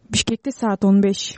Бишкекте саат 15.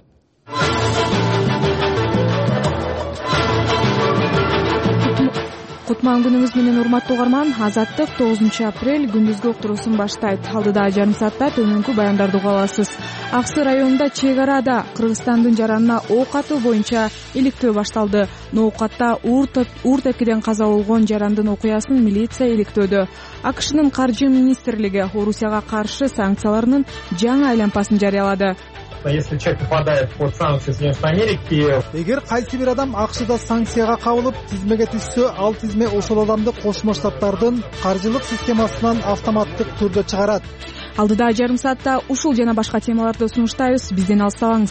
Кутман күнүңүз менен урматтуу угарман. Азаттык 9 апрель күндүзгү уктуруусун баштайт. Алдыда жарым саатта төмөнкү баяндарды уга аласыз. Аксы районунда чек арада Кыргызстандын жаранына ок атуу боюнча иликтөө башталды. Ноокатта уур тепкиден каза болгон жарандын окуясын милиция иликтөөдө. АКШнын каржы министрлиги Орусияга каршы санкцияларынын жаңы айланпасын жарыялады. Если человек попадает под санкции Соединенных Америки, эгер кайсы бир адам АКШда санкцияга кабылып тизмеге түшсө, ал тизме ошол адамды Кошмо Штаттардын каржылык системасынан автоматтык түрдө чыгарат. Алдыда жарым саатта ушул жана башка темаларды сунуштайбыз. Бизден алыстабаңыз.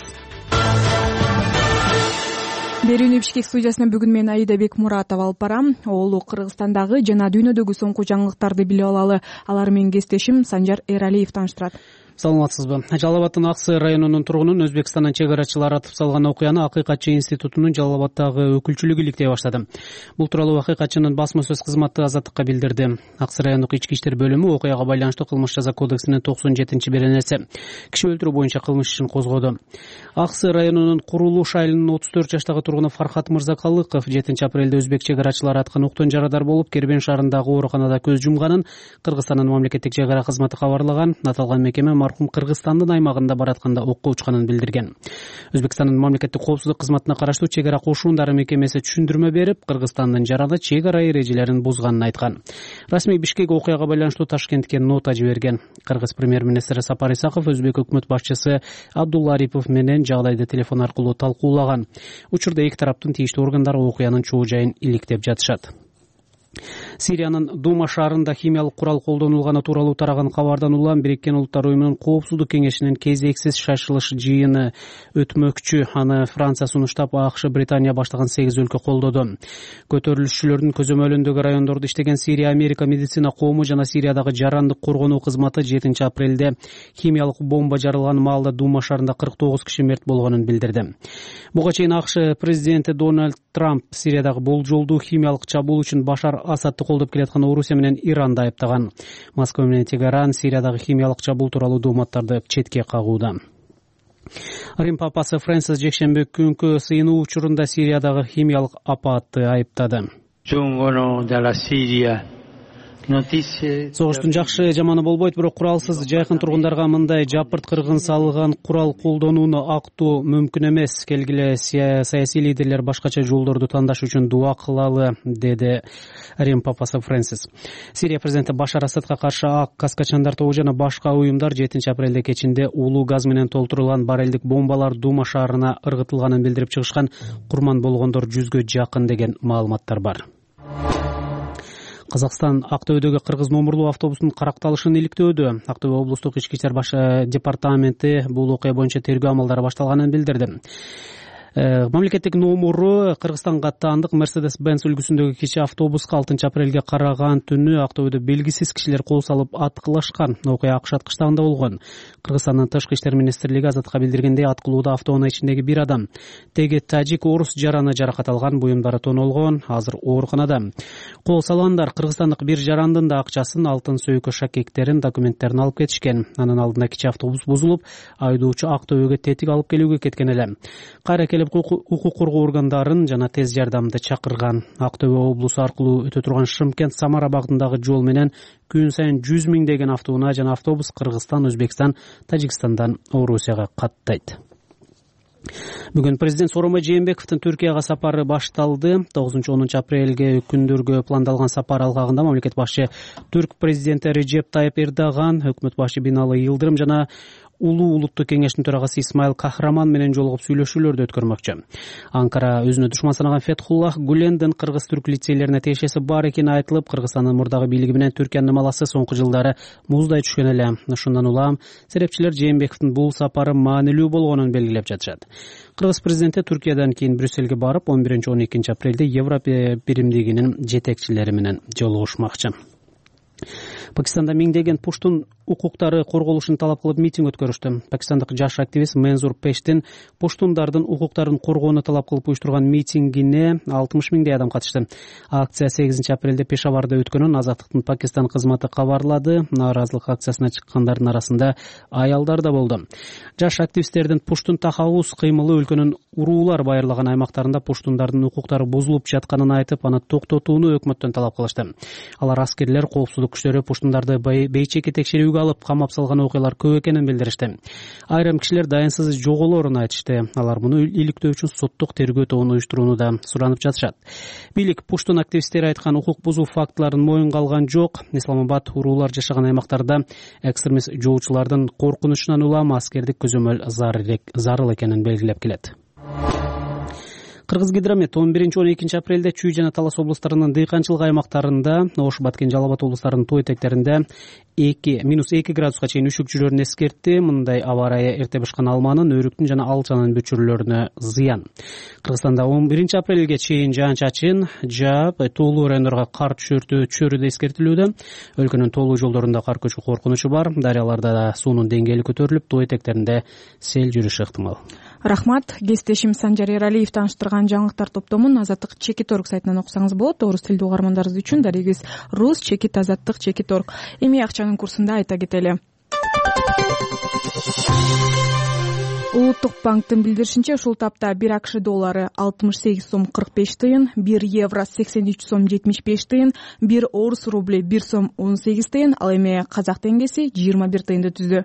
Берүүнү Бишкек студиясына бүгүн мен Аида Бекмуратова алып барам. Оолу Кыргызстандагы жана дүйнөдөгү соңку жаңылыктарды билип алалы. Алар менин кесиптешим Санжар Эралиев тааныштырат. Саламатсызбы. Жалал Абадтын Аксы районунун тургунун Өзбекстандан чек арачылар атып салган окуяны Акыйкатчы институтунун Жалал Абадтагы өкүлчүлүгү иликтей баштады. Бул тууралуу Акыйкатчынын басма сөз кызматы Азаттыкка билдирди. Аксы райондук ички иштер бөлүмү окуяга байланыштуу кылмыш жаза кодексинин 97-беренеси киши өлтүрүү боюнча кылмыш ишин козгоду. Аксы районунун Курулуш айылынын 34 жаштагы тургуну Фархат Мырзакалыков 7 апрелде өзбек чек арачылары аткан октон жарадар болуп, Кербен шаарындагы ооруканада көз жумганын Кыргызстандын мамлекеттик чек ара кызматы кабарлаган. Аталган мекеме мархум Кыргызстандын аймагында баратканда окко учканын билдирген. Өзбекстандын мамлекеттик коопсуздук кызматына караштуу чек ара кошуундары мекемеси түшүндүрмө берип, Кыргызстандын жараны чек ара эрежелерин бузганын айткан. Расмий Бишкек окуяга байланыштуу Ташкентке нота жиберген. Кыргыз премьер-министри Сапар Исаков өзбек өкмөт башчысы Абдулла Арипов менен жагдайды телефон аркылуу талкуулаган. Учурда эки тараптын тийиштүү органдары окуянын чоо жайын иликтеп жатышат. Сириянын Дума шаарында химиялык курал колдонулганы тууралуу тараган кабардан улам Бириккен Улуттар уюмунун Коопсуздук кеңешинин кезексиз шашылыш жыйыны өтмөкчү. Аны Франция сунуштап, АКШ, Британия баштаган 8 өлкө колдоду. Көтөрүлүшчүлөрдүн көзөмөлүндөгү райондордо иштеген Сирия Америка медицина коому жана Сириядагы жарандык коргонуу кызматы 7 апрелде химиялык бомба жарылган маалда Дума шаарында 49 киши мерт болгонун билдирди. Буга чейин АКШ президенти Дональд Трамп Сириядагы болжолдуу химиялык чабуул үчүн Башар Асадты колдоп келаткан Орусия менен Иранды айыптаган. Москва менен Тегеран Сириядагы химиялык чабуул тууралуу дооматтарды четке кагууда. Рим папасы Фрэнсис жекшемби күнкү сыйынуу учурунда Сириядагы химиялык апатты айыптады. Согуштун жакшы жаманы болбойт, бирок куралсыз жайкын тургундарга мындай жапырт кыргын салган курал колдонууну актоо мүмкүн эмес. Келгиле саясий лидерлер башкача жолдорду тандаш үчүн дуа кылалы, деди Рим папасы Фрэнсис. Сирия президенти Башар Асадка каршы ак каскачандар тобу жана башка уюмдар 7 апрелде кечинде уулуу газ менен толтурулган барелдик бомбалар Дума шаарына ыргытылганын билдирип чыгышкан. Курман болгондор 100гө жакын деген маалыматтар бар. Казакстан Актөбөдөгү кыргыз номурлуу автобустун каракталышын иликтөөдө. Актөбө облустук ички иштер департаменти бул окуя боюнча тергөө амалдары башталганын билдирди. Мамлекеттик номуру Кыргызстанга таандык Mercedes-Benz үлгүсүндөгү кичи автобуска 6 апрелге караган түнү Актөбөдө белгисиз кишилер кол салып аткылашкан. Окуя АКШ аткычтагында болгон. Кыргызстандын тышкы иштер министрлиги Азатка билдиргендей, аткылууда автоунаа ичиндеги бир адам, теги тажик орус жараны жаракат алган, буюмдары тонолгон, азыр ооруканада. Кол салгандар кыргызстандык бир жарандын да акчасын, алтын сөйкө шакектерин, документтерин алып кетишкен. Анын алдында кичи автобус бузулуп, айдоочу Актөбөгө тетик алып келүүгө кеткен эле. Кайра укук коргоо органдарын жана тез жардамды чакырган. Актөбө облусу аркылуу өтө турган Шымкент Самара багытындагы жол менен күн сайын 100 миңдеген автоунаа жана автобус Кыргызстан, Өзбекстан, Тажикстандан Орусияга каттайт. Бүгүн президент Сооронбай Жээнбековдун Түркияга сапары башталды. 9-10 апрелге күндөргө пландалган сапар алкагында мамлекет башчы Түрк президенти Режеп Тайып Эрдоган, өкмөт башы Бинали Йылдырым жана Улуу улуттук кеңештин төрагасы Исмаил Кахраман менен жолугуп сүйлөшүүлөрдү өткөрмөкчү. Анкара өзүнө душман санаган Фетхуллах Гулендин кыргыз-түрк лицейлерине тиешеси бар экени айтылып, Кыргызстандын мурдагы бийлиги менен Түркиянын маласы соңку жылдары муздай түшкөн эле. Ушундан улам серепчилер Жээнбековдун бул сапары маанилүү болгонун белгилеп жатышат. Кыргыз президенти Түркиядан кийин Брюссельге барып, 11-12 апрелде Европа биримдигинин жетекчилери менен жолугушмакчы. Пакистанда миңдеген пуштун укуктары корголушун талап кылып митинг өткөрүштү. Пакистандык жаш активист Мензур Пештин пуштундардын укуктарын коргоону талап кылып уюштурган митингине 60 миңдей адам катышты. Акция 8 апрелде Пешаварда өткөнүн Азаттыктын Пакистан кызматы кабарлады. Нааразылык акциясына чыккандардын арасында аялдар да болду. Жаш активисттердин пуштун тахаббус кыймылы өлкөнүн уруулар байырлаган аймактарында пуштундардын укуктары бузулуп жатканын айтып, аны токтотууну өкмөттөн талап кылышты. Алар аскерлер, коопсуздук күчтөрү пуштундарды бейчеки текшерүүгө алып камап салган окуялар көп экенин билдиришти. Айрым кишилер дайынсыз жоголоорун айтышты. Алар муну иликтөө үчүн соттук тергөө тобун уюштурууну да суранып жатышат. Бийлик пуштун активисттери айткан укук бузуу фактыларын моюнга алган жок. Исламабад уруулар жашаган аймактарда экстремист жоочулардын коркунучунан улам аскердик көзөмөл зарыл экенин белгилеп келет. Кыргызгидромет 11-12 апрелде Чүй жана Талас облустарынын дыйканчылык аймактарында, Ош, Баткен, Жалал Абад облустарынын тоо этектеринде -2 градуска чейин үшүк жүрөрүн эскертти. Мындай аба ырайы эрте бышкан алманын, өрүктүн жана алчанын бүчүрлөрүнө зыян. Кыргызстанда 11 апрелге чейин жаан-чачын жаап, тоолуу райондорго кар түшөрү да эскертилүүдө. Өлкөнүн тоолуу жолдорунда кар көчүү коркунучу бар. Дарыяларда да суунун деңгээли көтөрүлүп, тоо этектеринде сел жүрүшү ыктымал. Рахмат. Кесиптешим Санжар Эралиев тааныштырган жаңылыктар топтомун Азаттык Чекит.орг сайтынан окусаңыз болот. Орус тилдүү угармандарыбыз үчүн дарегиз Рус Чекит Азаттык Чекит.орg. Эми акчанын курсунда айта кетели. Улуттук банктын билдиришинче, ушул тапта 1 АКШ доллары 68 сом 45 тыйын, 1 евро 83 сом 75 тыйын, 1 орус рубли 1 сом 18 тыйын, ал эми казак теңгеси 21 тыйынды түздү.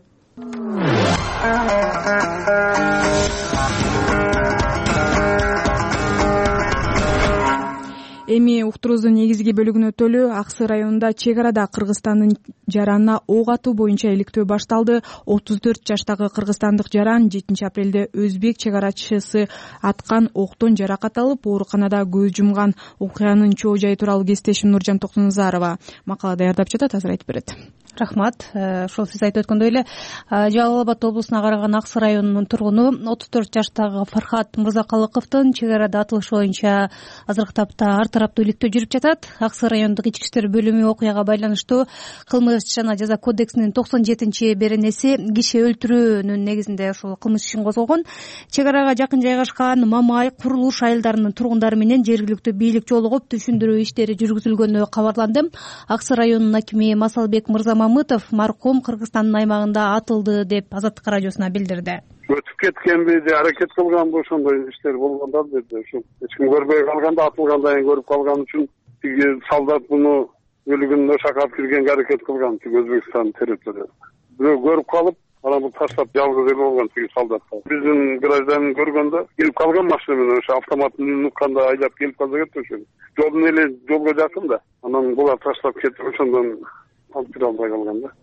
Эми уктуруубуздун негизги бөлүгүнө өтөлү. Аксы районунда чек арада Кыргызстандын жаранына ок атуу боюнча иликтөө башталды. 34 жаштагы кыргызстандык жаран 7 апрелде өзбек чек арачысы аткан октон жаракат алып, ооруканада көз жумган. Окуянын чоо жайы тууралуу кесиптешим Нуржан Токтоназарова макала даярдап жатат, азыр айтып берет. Рахмат. Ошол сиз айтып өткөндөй эле, Жалал Абад облусуна караган Аксы районунун тургуну 34 жаштагы Фархат Мырзакалыковдун чек арада атылышы боюнча азыркы тапта ар тараптуу иликтөө жүрүп жатат. Аксы райондук ички иштер бөлүмү окуяга байланыштуу кылмыш жана жаза кодексинин 97-беренеси киши өлтүрүүнүн негизинде ошол кылмыш ишин козгогон. Чек арага жакын жайгашкан Мамай курулуш айылдарынын тургундары менен жергиликтүү бийлик жолугуп түшүндүрүү иштери жүргүзүлгөнү кабарланды. Аксы районунун акими Масалбек Мырзамамытов маркум Кыргызстандын аймагында атылды деп Азаттык радиосуна билдирди. Өтүп кеткенби же аракет кылганбы ошондой иштер болгондор деди. Ошо эч ким көрбөй калганда, атылгандан кийин көрүп калган үчүн тиги солдат муну өлүгүн ошака алып киргенге аракет кылган, тиги Өзбекстан территориясында. Бирөө көрүп калып, анан таштап жалгыз эле болгон тиги солдатка. Биздин гражданин көргөндө келип калган машина менен ошо автоматын укканда айлап келип калса кетти ошо. Жолдун эле жолго жакын да. Анан булар таштап кетип ошондон алып кире албай калган да.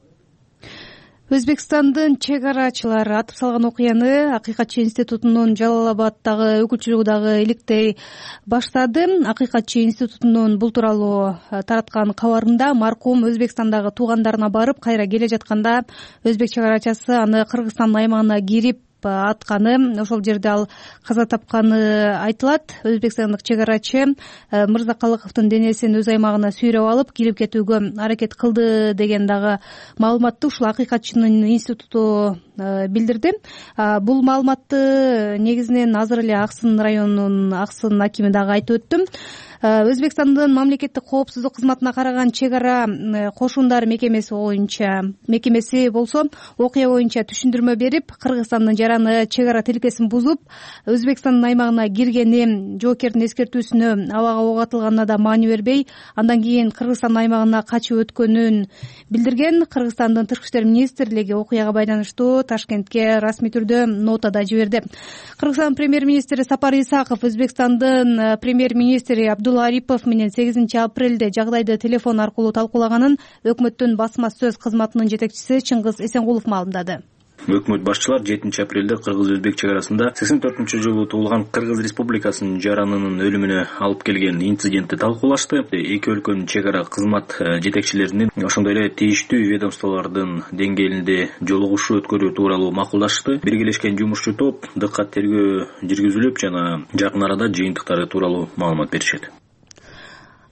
Өзбекстандын чек арачылары атып салган окуяны Акыйкатчы институтунун Жалал Абаддагы өкүлчүлүгү дагы иликтей баштады. Акыйкатчы институтунун бул тууралуу тараткан кабарында маркум Өзбекстандагы туугандарына барып, кайра келе жатканда өзбек чек арачысы аны Кыргызстандын аймагына кирип атканы, ошол жерде ал каза тапканы айтылат. Өзбекстандык чек арачы Мырзакалыковдун денесин өз аймагына сүйрөп алып кирип кетүүгө аракет кылды деген дагы маалыматты ушул Акыйкатчынын институту билдирди. Бул маалыматты негизинен азыр эле Аксын районунун Аксын акими дагы айтып өттүм. Өзбекстандын мамлекеттик коопсуздук кызматына караган чек ара кошундар мекемеси болсо окуя боюнча түшүндүрмө берип, Кыргызстандын жараны чек ара тилкесин бузуп, Өзбекстандын аймагына киргени жоокердин эскертүүсүнө абага ок атылганына да маани бербей, андан кийин Кыргызстандын аймагына качып өткөнүн билдирген. Кыргызстандын Тышкы иштер министрлиги окуяга байланыштуу Ташкентке расмий түрдө нота да жиберди. Кыргызстан премьер-министри Сапар Исаков Өзбекстандын премьер-министри Абдулла Арипов менен 8 апрелде жагдайды телефон аркылуу талкуулаганын өкмөттүн басма сөз кызматынын жетекчиси Чыңгыз Эсенгулов маалымдады. Өкмөт башчылар 7 апрелде Кыргыз-Өзбек чек арасында 84-жылы туулган Кыргыз Республикасынын жаранынын өлүмүнө алып келген инцидентти талкуулашты. Эки өлкөнүн чек ара кызмат жетекчилеринин ошондой эле тийиштүү ведомстволордун деңгээлинде жолугушуу өткөрүү тууралуу макулдашты. Биргелешкен жумушчу топ дыккат тергөө жүргүзүлүп жана жакын арада жыйынтыктары тууралуу маалымат беришет.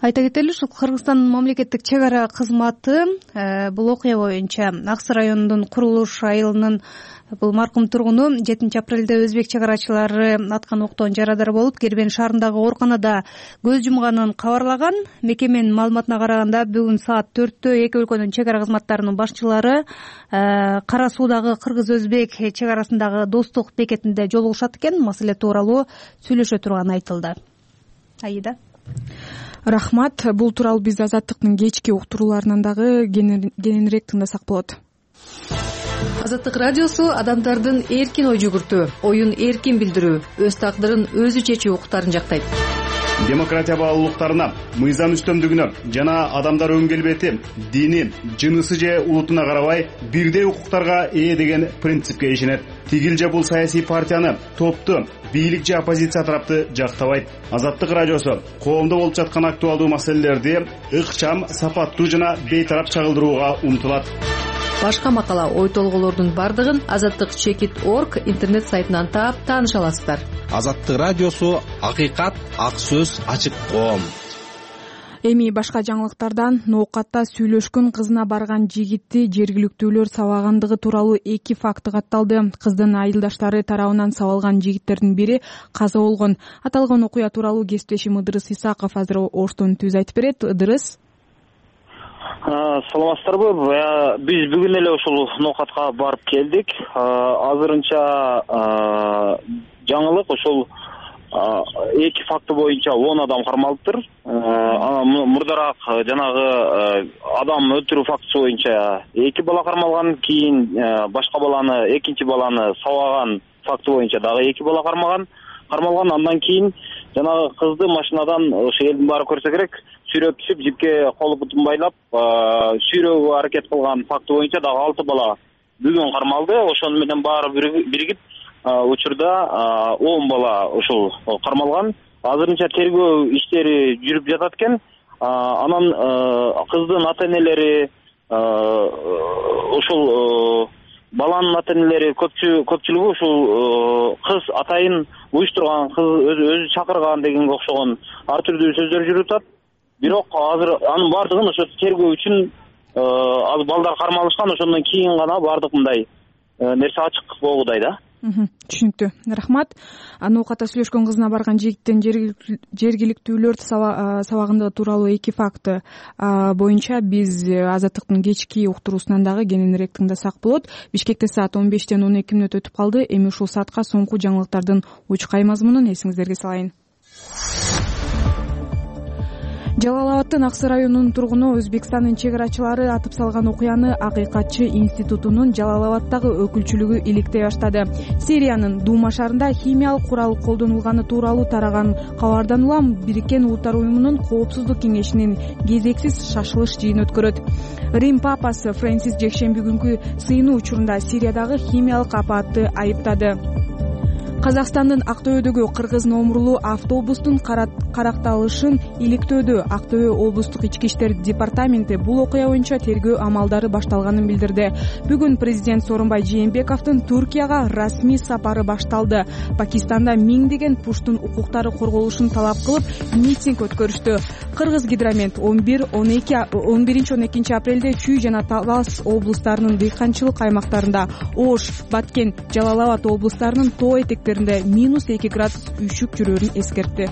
айта кетели, ушул Кыргызстандын мамлекеттик чек ара кызматы бул окуя боюнча Ак Суу районунун Курулуш айылынын бул маркум тургуну 7 апрелде өзбек чек арачылары аткан октон жарадар болуп, Кербен шаарындагы ооруканада көз жумганын кабарлаган. Мекеменин маалыматына караганда, бүгүн саат 4-тө эки өлкөнүн чек ара кызматтарынын башчылары Кара Суудагы кыргыз-өзбек чек арасындагы достук бекетинде жолугушат экен. Маселе тууралуу сүйлөшө турганы айтылды. Аида. Рахмат. Бул тууралуу биз Азаттыктын кечки уктурууларынан дагы кененирээк тыңдасак болот. Азаттык радиосу адамдардын эркин ой жүгүртүү, оюн эркин билдирүү, өз тагдырын өзү чечүү укуктарын жактайт. Демократия баалуулуктарына, мыйзам үстөмдүгүнө жана адамдар өң келбети, дини, жынысы же улутуна карабай бирдей укуктарга ээ деген принципке ишенет. Тигил же бул саясий партияны, топту, бийлик же оппозиция тарапты жактабайт. Азаттык радиосу коомдо болуп жаткан актуалдуу маселелерди ыкчам, сапаттуу жана бейтарап чагылдырууга умтулат. Башка макала, ой толгоолордун бардыгын azattik.org интернет сайтынан таап тааныша аласыздар. Азаттык радиосу акыйкат, ак сөз, ачык коом. Эми башка жаңылыктардан ноокатта сүйлөшкөн кызына барган жигитти жергиликтүүлөр сабагандыгы тууралуу 2 факты катталды. Кыздын айылдаштары тарабынан сабалган жигиттердин бири каза болгон. Аталган окуя тууралуу кесиптешим Ыдырыс Исаков азыр Оштон түз айтып берет. Ыдырыс. Саламатсыздарбы? Биз бүгүн эле ушул ноокатка барып келдик. Азырынча жаңылык ушул 2 факты боюнча 10 адам кармалыптыр. Мурдараак жанагы адам өлтүрүү фактысы боюнча 2 бала кармалган, кийин башка баланы, экинчи баланы сабаган факты боюнча дагы 2 бала кармалган. Андан кийин жанагы кызды машинадан ошо элдин баары көрсө керек, сүйрөп түшүп, жипке колу бутун байлап, сүйрөөгө аракет кылган факты боюнча дагы 6 бала бүгүн кармалды. Ошону менен баары биригип учурда 10 бала ушул кармалган. Азырынча тергөө иштери жүрүп жатат экен. Анан кыздын ата-энелери, ушул баланын ата-энелери көпчүлүгү ушул кыз атайын уюштурган, кыз өзү чакырган дегенге окшогон ар түрдүү сөздөр жүрүп атат. Бирок азыр анын бардыгын ошо тергөө үчүн азыр балдар кармалышкан, ошондон кийин гана бардык мындай нерсе ачык болгудай да. Түшүнүктүү. Рахмат. Ноокатта сүйлөшкөн кызына барган жигиттин жергиликтүүлөр сабагандыгы тууралуу 2 факты боюнча биз Азаттыктын кечки уктуруусунан дагы кененирээк тыңдасак болот. Бишкекте саат 15-тен 12 мүнөт өтүп калды. Эми ушул саатка соңку жаңылыктардын учкай мазмунун эсиңиздерге салайын. Жалал-Абадтын Ак Суу районунун тургуну Өзбекстандын чек арачылары атып салган окуяны Акыйкатчы институтунун Жалал-Абадтагы өкүлчүлүгү иликтей баштады. Сириянын Дума шаарында химиялык курал колдонулганы тууралуу тараган кабардан улам Бириккен Улуттар уюмунун Коопсуздук кеңешинин кезексиз шашылыш жыйын өткөрөт. Рим папасы Фрэнсис жекшемби күнкү сыйынуу учурунда Сириядагы химиялык апатты айыптады. Казакстандын Актөбөдөгү кыргыз номурлуу автобустун каракталышын иликтөөдө Актөбө облустук ички иштер департаменти бул окуя боюнча тергөө амалдары башталганын билдирди. Бүгүн президент Сооронбай Жээнбековдун Туркияга расмий сапары башталды. Пакистанда миңдеген пуштун укуктары корголушун талап кылып митинг өткөрүштү. Кыргыз гидромет 11-12 апрелде Чүй жана Талас облустарынын дыйканчылык аймактарында, Ош, Баткен, Жалал-Абад облустарынын тоо этектеринде -2 градус үйшүк жүрөөрүн эскертти.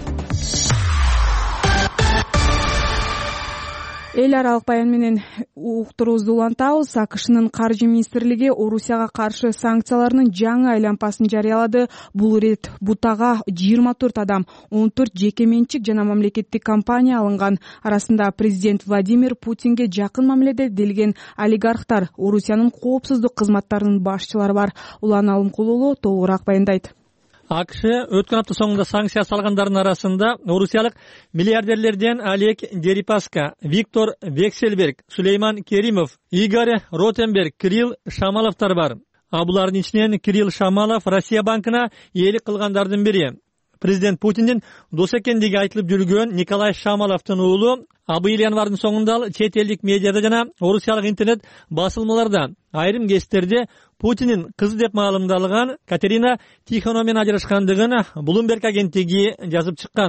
Эл аралык баян менен уктуруубузду улантабыз. АКШнын каржы министрлиги Орусияга каршы санкцияларынын жаңы айлампасын жарыялады. Бул ирет бутага 24 адам, 14 жеке менчик жана мамлекеттик компания алынган. Арасында президент Владимир Путинге жакын мамиледе делген олигархтар, Орусиянын коопсуздук кызматтарынын башчылары бар. Улан Алымкулулу толугураак баяндайт. АКШ өткөн апта соңунда санкция салгандардын арасында орусиялык миллиардерлерден Олег Дерипаска, Виктор Вексельберг, Сулейман Керимов, Игорь Ротенберг, Кирилл Шамаловтар бар. Булардын ичинен Кирилл Шамалов Россия банкына ээлик кылгандардын бири. Президент Путиндин дос экендиги айтылып жүргөн Николай Шамаловдун уулу Абыл январдын соңунда чет элдик медиада жана орусиялык интернет басылмаларда айрым кездерде Путиндин кызы деп маалымдалган Катерина Тихоновна менен ажырашкандыгын Bloomberg агенттиги жазып чыккан.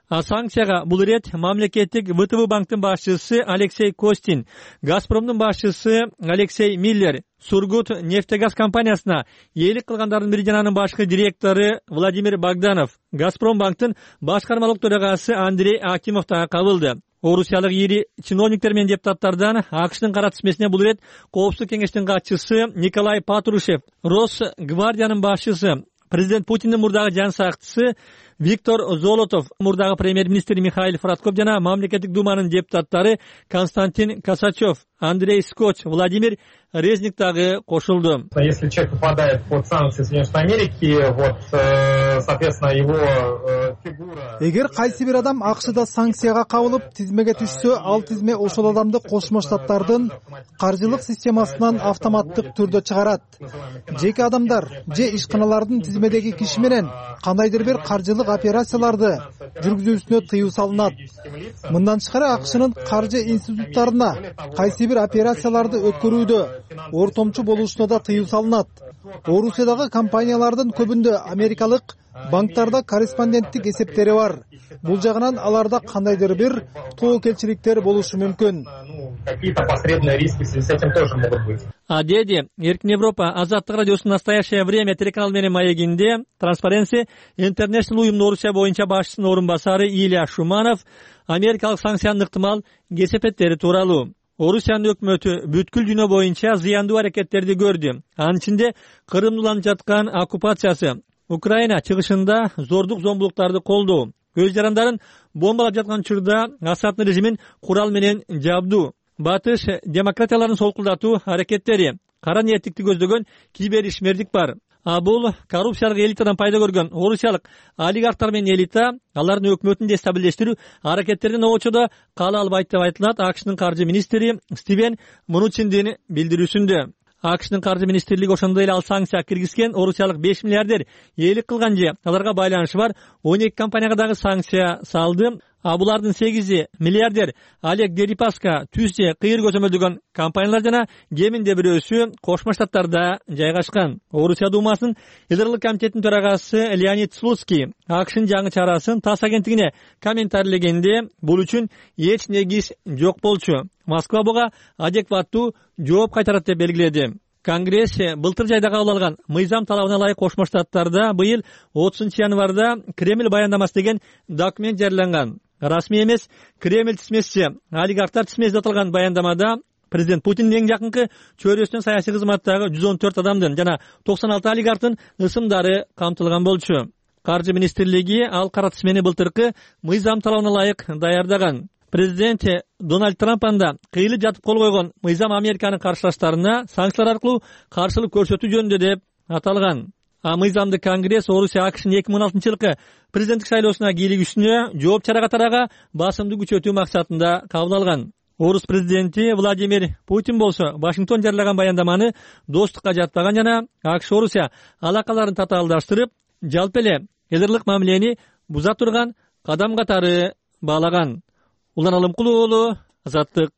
Санкцияга бул ирет мамлекеттик ВТБ банктын башчысы Алексей Костин, Газпромдун башчысы Алексей Миллер, Сургут нефтегаз компаниясына ээлик кылгандардын бири жананын башкы директору Владимир Богданов, Газпром банктын башкармалык төрагасы Андрей Акимов да кабылды. Орусиялык ири чиновниктер менен депутаттардан АКШнын кара тизмесине бул ирет Коопсуздук кеңештин катчысы Николай Патрушев, Росгвардиянын башчысы, президент Путиндин мурдагы жан сакчысы Виктор Золотов, мурдагы премьер-министр Михаил Фродков жана мамлекеттик думанын депутаттары Константин Косачев, Андрей Скотч, Владимир Резник дагы кошулду. Если человек попадает под санкции Соединенных Америки, соответственно, его фигура... Эгер кайсы бир адам АКШда санкцияга кабылып тизмеге түшсө, ал тизме ошол адамды Кошмо Штаттардын каржылык системасынан автоматтык түрдө чыгарат. Жеке адамдар же ишканалардын тизмедеги киши менен кандайдыр бир каржылык операцияларды жүргүзүүсүнө тыюу салынат. Мындан тышкары АКШнын каржы институттарына кайсы бир операцияларды өткөрүүдө ортомчу болушуна да тыюу салынат. Орусиядагы компаниялардын көбүндө америкалык банктарда корреспонденттик эсептери бар. Бул жагынан аларда кандайдыр бир тоокелчиликтер болушу мүмкүн. Какие-то посредные риски в связи с этим тоже могут быть. Деди, Эркин Европа, Азаттык радиосунун настоящее время телеканал менен маегинде Transparency International уюмунун Орусия боюнча башчысынын орун басары Илья Шуманов америкалык санкциянын ыктымал кесепеттери тууралуу Орусиянын өкмөтү бүткүл дүйнө боюнча зыяндуу аракеттерди көрдү. Анын ичинде Крымды уланып жаткан оккупациясы, Украина чыгышында зордук зомбулуктарды колдоо, өз жарандарын бомбалап жаткан учурда Асаддын режимин курал менен жабдуу, батыш демократияларын солкулдатуу аракеттери, кара ниеттикти көздөгөн кибер ишмердик бар. Бул коррупциялык элитадан пайда көргөн орусиялык олигархтар менен элита алардын өкмөтүн дестабилдештирүү аракеттеринин очодо кала албайт деп айтылат. АКШнын каржы министри Стивен Мнучиндин билдирүүсүндө. АКШнын каржы министрлиги ошондой эле ал санкция киргизген орусиялык 5 миллиардер ээлик кылган же аларга байланышы бар 12 компанияга дагы санкция салды. Булардын 8 миллиардер Олег Дерипаска, Түзде, Кыйыр көзөмөлдөгөн компаниялар жана кеминде бирөөсү Кошмо Штаттарда жайгашкан. Орусия Думасынын Израилдык комитетинин төрагасы Леонид Слуцкий АКШнын жаңы чарасын ТАСС агенттигине комментарийлегенде бул үчүн эч негиз жок болчу. Москва буга адекваттуу жооп кайтарат деп белгиледи. Конгресс былтыр жайда кабыл алган мыйзам талабына ылайык Кошмо Штаттарда быйыл 30 январда Кремль баяндамасы деген документ жарыяланган. Расмий эмес Кремль тизмеси, олигархтар тизмеси аталган баяндамада президент Путиндин эң жакынкы чөйрөсүнөн саясий кызматтагы 114 адамдын жана 96 олигархтын ысымдары камтылган болчу. Каржы министрлиги ал кара тизмени былтыркы мыйзам талабына ылайык даярдаган. Президент Дональд Трамп анда кыйылып жатып кол койгон мыйзам Американын каршылаштарына санкциялар аркылуу каршылык көрсөтүү жөнүндө деп аталган. Мыйзамды Конгресс Орусия АКШнын 2016 жылкы президенттик шайлоосуна кийлигүүсүнө жооп чара катарага басымды күчөтүү максатында кабыл алган. Орус президенти Владимир Путин болсо Вашингтон жарыялаган баяндаманы достукка жатпаган жана АКШ Орусия алакаларын татаалдаштырып, жалпы эле элдерлик мамилени буза турган кадам катары баалаган. Улан Алымкулуу уулу, Азаттык.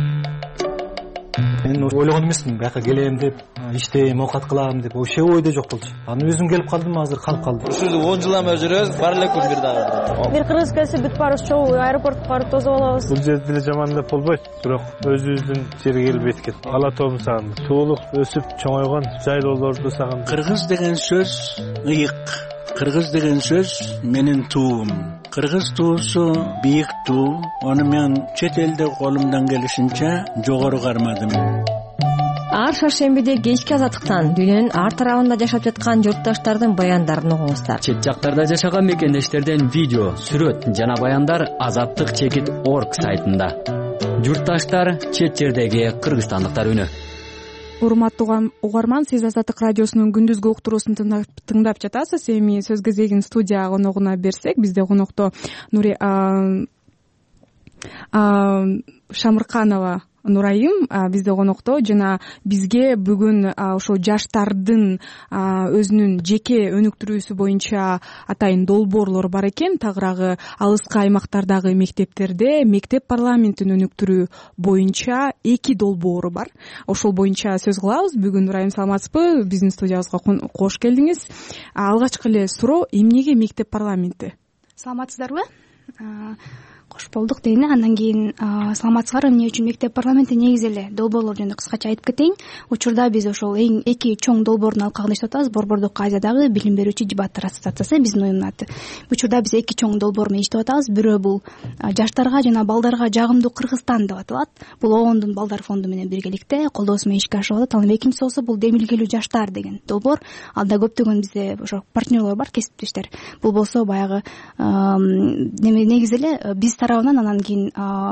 Мен ойлогон эмесмин, бияка келем деп, иштейм, оокат кылам деп, вообще ойдо жок болчу. Аны өзүм келип калдым, азыр калып калдым. Ушул 10 жылдан жүрөбүз, бар эле күн бир дагы. Бир кыргыз келсе бүт барыбыз чогуу аэропортко барып тосуп алабыз. Бул жерде деле жаман деп болбойт, бирок өзүбүздүн жерге келип эткет. Ала тообун сагындым. Суулук өсүп чоңойгон жайлоолорду сагындым. Кыргыз деген сөз ыйык. Кыргыз деген сөз менин туум. Кыргыз туусу бийик туу. Аны мен чет элде колумдан келишинче жогору кармадым. Ар шаршембиде кечки азаттыктан дүйнөнүн ар тарабында жашап жаткан журтташтардын баяндарын угуңуздар. Чет жактарда жашаган мекендештерден видео, сүрөт жана баяндар azattik.org сайтында. Журтташтар, чет жердеги кыргызстандыктар үнү. Урматтуу угарман, сиз Азаттык радиосунун күндүзгү уктуруусун тыңдап жатасыз. Эми сөз кезегин студия коногуна берсек, бизде конокто Шамырканова Нурайым бизде конокто жана бизге бүгүн ошо жаштардын өзүнүн жеке өнүктүрүүсү боюнча атайын долбоорлор бар экен. Тагыраагы алыскы аймактардагы мектептерде мектеп парламентин өнүктүрүү боюнча 2 долбоору бар. Ошол боюнча сөз кылабыз. Бүгүн Нурайым, саламатсызбы? Биздин студиябызга кош келдиңиз. Алгачкы эле суроо, эмнеге мектеп парламенти? Саламатсыздарбы? кош болдук дейин. Андан кийин саламатсыздарбы, эмне үчүн мектеп парламенти негизи эле долбоорлор жөнүндө кыскача айтып кетейин. Учурда биз ошол эң эки чоң долбоордун алкагында иштеп атабыз. Борбордук Азиядагы билим берүүчү жибаттар ассоциациясы биздин уюмдун аты. Учурда биз эки чоң долбоор менен иштеп атабыз. Бирөө бул жаштарга жана балдарга жагымдуу Кыргызстан деп аталат. Бул ООНдун балдар фонду менен биргеликте колдоосу менен ишке ашып атат. Анан экинчиси болсо бул демилгелүү жаштар деген долбоор. Анда көптөгөн бизде ошо партнерлор бар, кесиптештер. Бул болсо баягы негизи эле биз тарабынан, анан кийин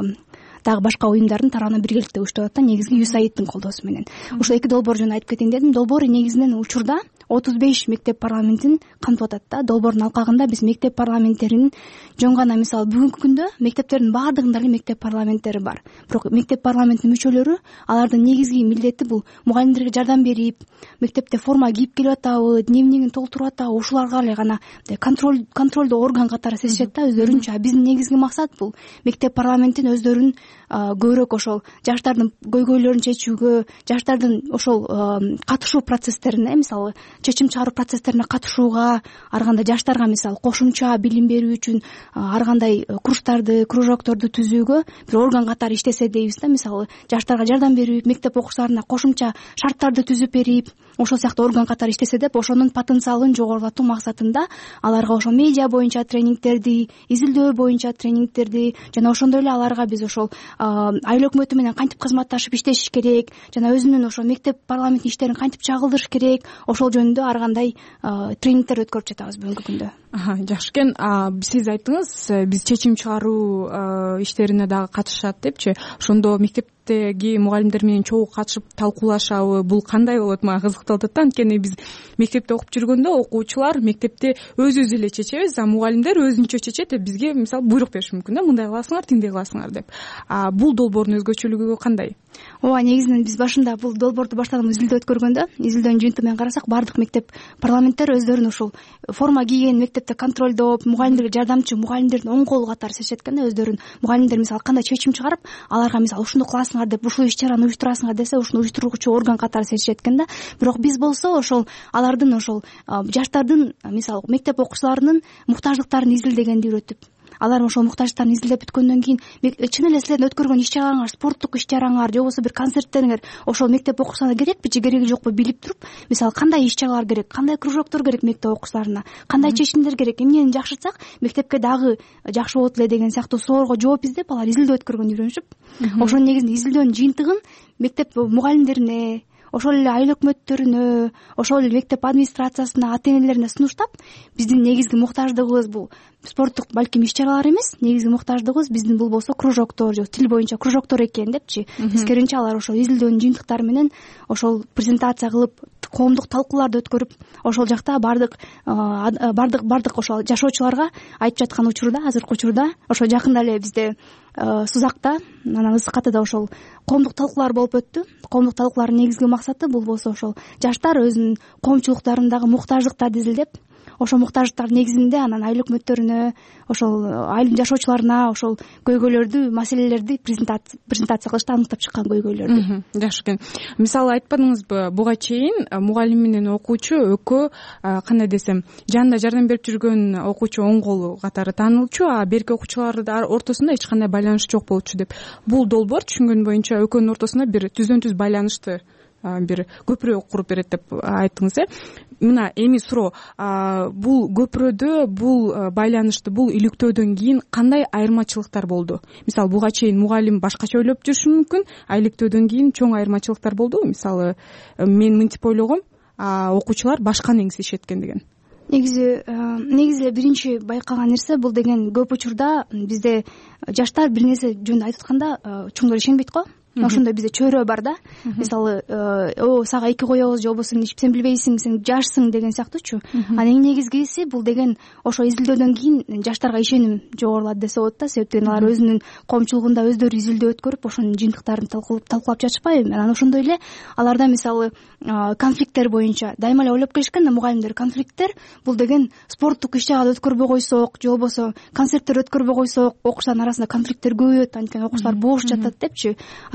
дагы башка уюмдардын тарабынан биргеликте иштеп атат да, негизги USAID-тин колдоосу менен. Ушул эки долбоор жөнүндө айтып кетейин дедим. Долбоор негизинен учурда 35 мектеп парламентин камтып атат да. Долбоордун алкагында биз мектеп парламенттеринин жөн гана, мисалы бүгүнкү күндө мектептердин баардыгында эле мектеп парламенттери бар. Бирок мектеп парламентинин мүчөлөрү, алардын негизги милдети бул мугалимдерге жардам берип, мектепте форма кийип келип атабы, дневнигин толтуруп атабы, ушуларга эле гана контролдоо орган катары сезишет да өздөрүнчө. Биздин негизги максат бул мектеп парламентин өздөрүн көбүрөөк ошол жаштардын көйгөйлөрүн чечүүгө, жаштардын ошол катышуу процесстерине, мисалы чечим чыгаруу процесстерине катышууга, ар кандай жаштарга мисалы кошумча билим берүү үчүн ар кандай курстарды, кружокторду түзүүгө бир орган катары иштесе дейбиз да. Мисалы жаштарга жардам берип, мектеп окуучуларына кошумча шарттарды түзүп берип, ошол сыяктуу орган катары иштесе деп, ошонун потенциалын жогорулатуу максатында аларга ошол медиа боюнча тренингтерди, изилдөө боюнча тренингтерди, жана ошондой эле аларга биз ошол айыл өкмөтү менен кантип кызматташып иштешиш керек, жана өзүнүн ошол мектеп парламент иштерин кантип чагылдырыш керек, ошол жөнүндө ар кандай тренингтер өткөрүп жатабыз бүгүнкү күндө. Жакшы экен. Сиз айттыңыз, биз чечим чыгаруу иштерине дагы катышат депчи. Ошондо мектептеги мугалимдер менен чогуу катышып талкуулашабы? Бул кандай болот? Мага кызыктуу болот да. Анткени биз мектепте окуп жүргөндө окуучулар мектепте өзүбүз эле чечебиз, а мугалимдер өзүнчө чечет, бизге мисалы буйрук бериши мүмкүн да, мындай кыласыңар, тиндей кыласыңар деп. Бул долбоордун өзгөчөлүгү кандай? Ооба, негизинен биз башында бул долбоорду баштаганда изилдөө өткөргөндө, изилдөөнүн жыйынтыгы менен карасак, баардык мектеп парламенттер өздөрүн ушул форма кийген мектепте контролдоп, мугалимдерге жардамчы мугалимдердин оң колу катары сезишет экен да. Өздөрүн мугалимдер мисалы кандай чечим чыгарып, аларга мисалы ушуну кыласыңар деп, ушул иш-чараны уюштурасыңар десе, ушуну уюштуруучу орган катары сезишет экен да. Бирок биз болсо ошол алардын ошол жаштардын мисалы мектеп окуучуларынын муктаждыктарын изилдегенди үйрөтүп, алар ошол муктаждыктарын изилдеп бүткөндөн кийин чын эле силердин өткөргөн иш-чараңар, спорттук иш-чараңар же болбосо бир концерттериңер ошол мектеп окуучуларына керекпи же кереги жокпу билип туруп, мисалы кандай иш-чаралар керек, кандай кружоктор керек мектеп окуучуларына, кандай чечимдер керек, эмнени жакшыртсак мектепке дагы жакшы болот эле деген сыяктуу суроолорго жооп издеп, алар изилдөө өткөргөн үйрөнүшүп, ошонун негизинде изилдөөнүн жыйынтыгын мектеп мугалимдерине, ошол эле айыл өкмөттөрүнө, ошол эле мектеп администрациясына, ата энелерине сунуштап, биздин негизги муктаждыгыбыз бул спорттук балким иш-чаралар эмес, негизги муктаждыгыбыз биздин бул болсо кружоктор же тил боюнча кружоктор экен депчи. Тескерисинче алар ошол изилдөөнүн жыйынтыктары менен ошол презентация кылып, коомдук талкууларды өткөрүп, ошол жакта бардык ошол жашоочуларга айтып жаткан учурда, азыркы учурда ошо жакында эле бизде Сузакта, анан Ысык Атада ошол коомдук талкуулар болуп өттү. Коомдук талкуулардын негизги максаты бул болсо ошол жаштар өзүнүн коомчулуктарындагы муктаждыктарды изилдеп, ошол муктаждыктардын негизинде анан айыл өкмөттөрүнө, ошол айыл жашоочуларына ошол көйгөйлөрдү, маселелерди презентация кылышты, аныктап чыккан көйгөйлөрдү. Жакшы экен. Мисалы айтпадыңызбы, буга чейин мугалим менен окуучу экөө кандай десем, жанында жардам берип жүргөн окуучу оң колу катары таанылчу, а берки окуучулардын ортосунда эч кандай байланыш жок болчу деп. Бул долбоор түшүнгөн боюнча экөөнүн ортосунда бир түздөн түз байланышты бир көпүрө куруп берет деп айттыңыз. Мына эми суроо, бул көпүрөдө, бул байланышты, бул иликтөөдөн кийин кандай айырмачылыктар болду? Мисалы буга чейин мугалим башкача ойлоп жүрүшү мүмкүн, иликтөөдөн кийин чоң айырмачылыктар болдубу? Мисалы мен мынтип ойлогом, окуучулар башка негизишет экен деген. Негизи эле биринчи байкаган нерсе бул деген, көп учурда бизде жаштар бир нерсе жөнүндө айтып атканда чоңдор ишенбейт го. Ошондой бизде чөйрө бар да. Мисалы, сага 2 коебуз же болбосо сен билбейсиң, сен жашсың деген сыяктуучу. Анан эң негизгиси бул деген ошо изилдөөдөн кийин жаштарга ишеним жогорулат десе болот да. Себептен алар өзүнүн коомчулугунда өздөрү изилдөө өткөрүп, ошонун жыйынтыктарын талкуулап жатышпайбы. Анан ошондой эле аларда мисалы конфликттер боюнча дайыма эле ойлоп келишкен да мугалимдер. Конфликттер бул деген спорттук иш-чараларды өткөрбөй койсок, же болбосо концерттер өткөрбөй койсок, окуучулардын арасында конфликттер көбөйөт, анткени окуучулар бош жатат депчи.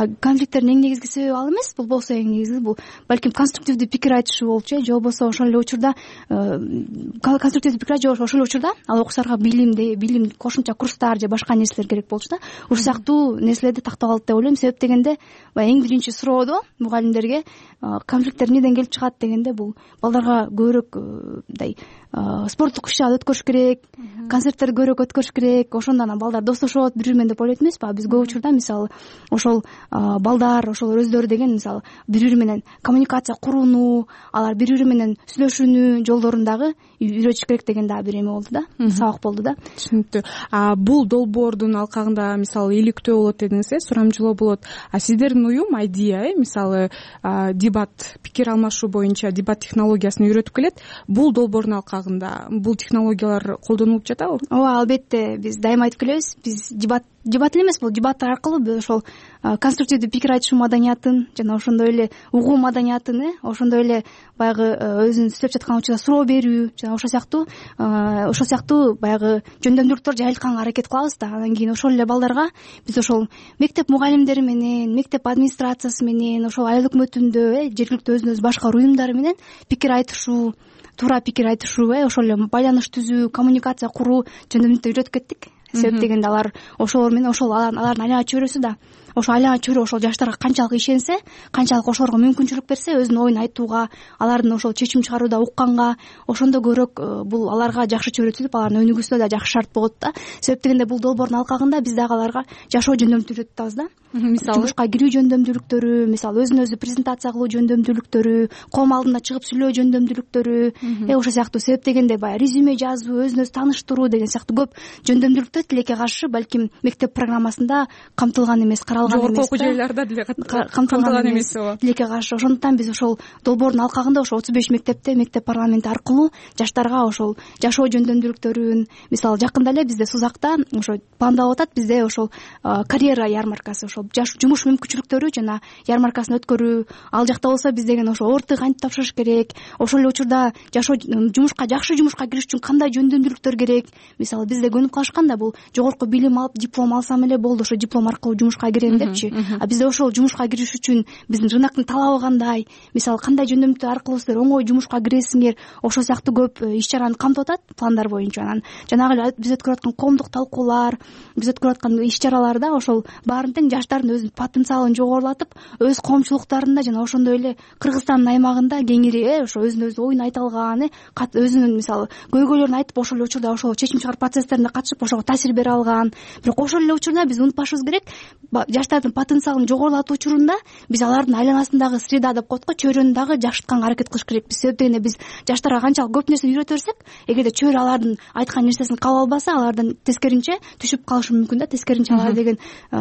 конфликттердин эң негизги себеби ал эмес. Бул болсо эң негизги бул балким конструктивдүү пикир айтышуу болчу, же болбосо ошол эле учурда конструктивдүү пикир айтуу, ошол эле учурда ал окуучуларга билим кошумча курстар же башка нерселер керек болчу да. Ушул сыяктуу нерселерди тактап алды деп ойлойм. Себеп дегенде баягы эң биринчи суроодо мугалимдерге конфликттер эмнеден келип чыгат дегенде бул балдарга көбүрөөк мындай спорттук иш-чаралар өткөрүш керек, концерттерди көбүрөөк өткөрүш керек, ошондо анан балдар достошот бири бири менен деп ойлойт эмеспи. Биз көп учурда мисалы ошол балдар ошол өздөрү деген мисалы бири бири менен коммуникация курууну, алар бири бири менен сүйлөшүүнү жолдорун дагы үйрөтүш керек деген дагы бир эме болду да, сабак болду да. Түшүнүктүү. Бул долбоордун алкагында мисалы иликтөө болот дедиңиз, сурамжылоо болот. Сиздердин уюм идея мисалы дебат, пикир алмашуу боюнча дебат технологиясын үйрөтүп келет. Бул долбоордун алкагында бул технологиялар колдонулуп жатабы? Ооба, албетте. Биз дайыма айтып келебиз. Биз дебат эле эмес, бул дебаттар аркылуу биз ошол конструктивдүү пикир айтышуу маданиятын жана ошондой эле угуу маданиятын, ошондой эле баягы өзүнүн иштеп жаткан учурда суроо берүү жана ошол сыяктуу баягы жөндөмдүүлүктөр жайылтканга аракет кылабыз да. Анан кийин ошол эле балдарга биз ошол мектеп мугалимдери менен, мектеп администрациясы менен, ошол айыл өкмөтүндө жергиликтүү өзүн өзү башкаруу уюмдары менен пикир айтышуу, туура пикир айтышуу, ошол эле байланыш түзүү, коммуникация куруу жөндөмдүүлүктү үйрөтүп кеттик. Себеп дегенде алар ошолор менен алардын айлана чөйрөсү да ошол айлана чөйрө ошол жаштарга канчалык ишенсе, канчалык ошолорго мүмкүнчүлүк берсе, өзүнүн оюн айтууга, алардын ошол чечим чыгарууда укканга, ошондо көбүрөөк бул аларга жакшы чөйрө түзүп, алардын өнүгүүсүнө да жакшы шарт болот да. Себеп дегенде бул долбоордун алкагында биз дагы аларга жашоо жөндөмдүүлүктү үйрөтүп атабыз да. Мисалы жумушка кирүү жөндөмдүүлүктөрү, мисалы өзүн өзү презентация кылуу жөндөмдүүлүктөрү, коом алдында чыгып сүйлөө жөндөмдүүлүктөрү, ошол сыяктуу. Себеп дегенде баягы резюме жазуу, өзүн өзү тааныштыруу деген сыяктуу көп жөндөмдүүлүктөр тилекке каршы балким мектеп программасында камтылган эмес, жогорку окуу жайларда деле камтылган эмес. Тилекке каршы. Ошондуктан биз ошол долбоордун алкагында ошол 35 мектепте мектеп парламенти аркылуу жаштарга ошол жашоо жөндөмдүүлүктөрүн, мисалы жакында эле бизде Сузакта ошо пландалып атат, бизде ошол карьера ярмаркасы, ошол жумуш мүмкүнчүлүктөрү жана ярмаркасын өткөрүү. Ал жакта болсо биз деген ошо ОРТ кантип тапшырыш керек, ошол эле учурда жашоо жакшы жумушка кириш үчүн кандай жөндөмдүүлүктөр керек. Мисалы бизде көнүп калышкан да, бул жогорку билим алып, диплом алсам эле болду, ошо диплом аркылуу жумушка кирем депчи. Бизде ошол жумушка кириш үчүн биздин рыноктун талабы кандай, мисалы кандай жөндөмдүүлүктөр аркылуу силер оңой жумушка киресиңер, ошол сыяктуу көп иш-чараны камтып атат пландар боюнча. Анан жанагы эле биз өткөрүп аткан коомдук талкуулар, биз өткөрүп аткан иш-чараларда ошол баарын тең жаштардын өзүнүн потенциалын жогорулатып, өз коомчулуктарында жана ошондой эле Кыргызстандын аймагында кеңири ошо өзүнүн өзү оюн айта алган, өзүнүн мисалы көйгөйлөрүн айтып, ошол эле учурда ошол чечим чыгаруу процесстерине катышып, ошого таасир бере алган. Бирок ошол эле учурда биз унутпашыбыз керек, жаштардын потенциалын жогорулатуу учурунда биз алардын айланасындагы среда деп коет го, чөйрөнү дагы жакшыртканга аракет кылыш керекпиз. Себеп дегенде биз жаштарга канчалык көп нерсени үйрөтө берсек, эгерде чөйрө алардын айткан нерсесин кабыл албаса, алардан тескеринче түшүп калышы мүмкүн да, тескеринче алар деген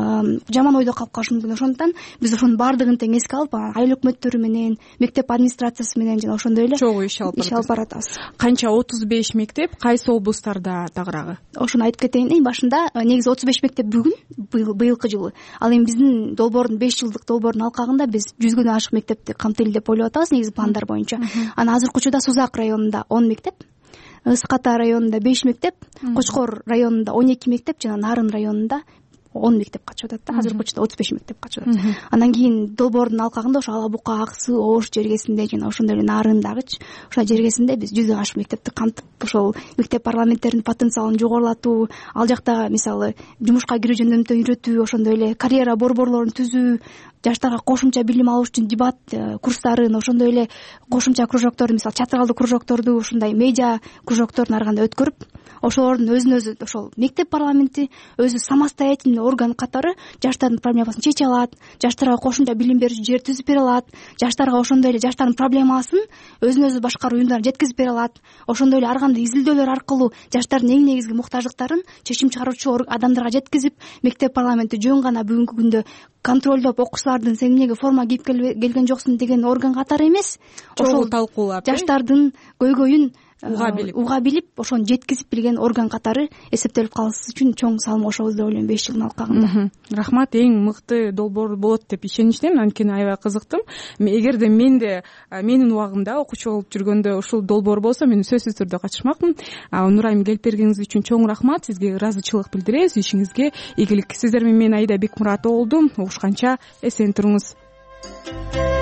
жаман ойдо калып калышы мүмкүн. Ошондуктан биз ошонун баардыгын тең эске алып, айыл өкмөттөрү менен, мектеп администрациясы менен жана ошондой эле чогуу иш алып баратабыз. Канча 35 мектеп, кайсы облустарда тагыраагы? Ошону айтып кетейин. Эң башында негизи 35 мектеп бүгүн быйылкы жылы. Ал эми биздин долбоордун 5 жылдык долбоордун алкагында биз 100дөн ашык мектепти камтыйлы деп ойлоп атабыз, негизи пландар боюнча. Анан азыркы учурда Сузак районунда 10 мектеп, Ысык Ата районунда 5 мектеп, Кочкор районунда 12 мектеп жана Нарын районунда 10 мектеп катышып атат да. Азыркы учурда 35 мектеп катышып атат. Анан кийин долбоордун алкагында ошо Ала Бука, Аксы, Ош жергесинде жана ошондой эле Нарындагычы ошол жергесинде биз 100дөн ашык мектепти камтып, ошол мектеп парламенттеринин потенциалын жогорулатуу, ал жакта мисалы жумушка кирүү жөндөмдү үйрөтүү, ошондой эле карьера борборлорун түзүү, жаштарга кошумча билим алыш үчүн дебат курстарын, ошондой эле кошумча кружокторду, мисалы театралдык кружокторду, ушундай медиа кружокторун ар кандай өткөрүп, ошолордун өзүн өзү ошол мектеп парламенти өзү самостоятельный орган катары жаштардын проблемасын чече алат, жаштарга кошумча билим берүүчү жер түзүп бере алат, жаштарга ошондой эле жаштардын проблемасын өзүн өзү башкаруу уюмдарына жеткизип бере алат. Ошондой эле ар кандай изилдөөлөр аркылуу жаштардын эң негизги муктаждыктарын чечим чыгаруучу адамдарга жеткизип, мектеп парламенти жөн гана бүгүнкү күндө контролдоп окуучулардын сен эмнеге форма кийип келген жоксуң деген орган катары эмес, ошол талкуулап жаштардын көйгөйүн уга билип ошону жеткизип билген орган катары эсептелип калыш үчүн чоң салым кошобуз деп ойлойм 5 жылдын алкагында. Рахмат, эң мыкты долбоор болот деп ишеничтемин, анткени аябай кызыктым. Эгерде менин убагымда окуучу болуп жүргөндө ушул долбоор болсо мен сөзсүз түрдө катышмакмын. Нурайым, келип бергениңиз үчүн чоң рахмат, сизге ыраазычылык билдиребиз. Ишиңизге ийгилик. Сиздер менен мен Аида Бекмуратова болдум. Угушканча эсен туруңуз.